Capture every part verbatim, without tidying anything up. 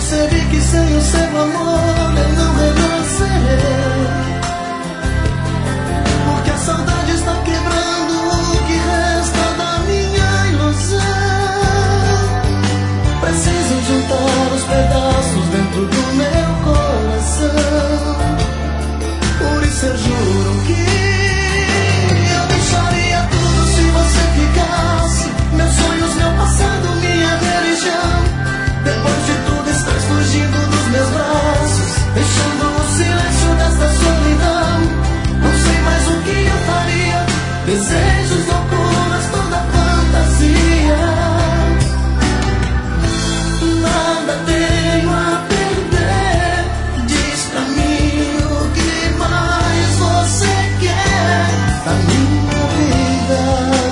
percebi que sem o seu amor eu não renascerei, porque a saudade está quebrando o que resta da minha ilusão. Preciso juntar os pedaços dentro do meu coração. Por isso eu juro que eu deixaria tudo se você ficasse. Meus sonhos, meu passado, minha religião. Depois de tudo estás fugindo dos meus braços, deixando o silêncio desta solidão. Não sei mais o que eu faria. Desejos, loucuras, toda fantasia. Nada tenho a perder. Diz pra mim o que mais você quer da minha vida.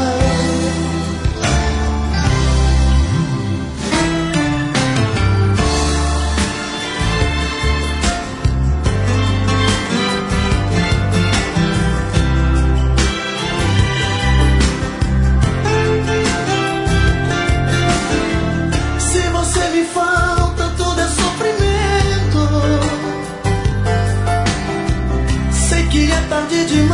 Se você me falta, tudo é sofrimento. Sei que é tarde demais.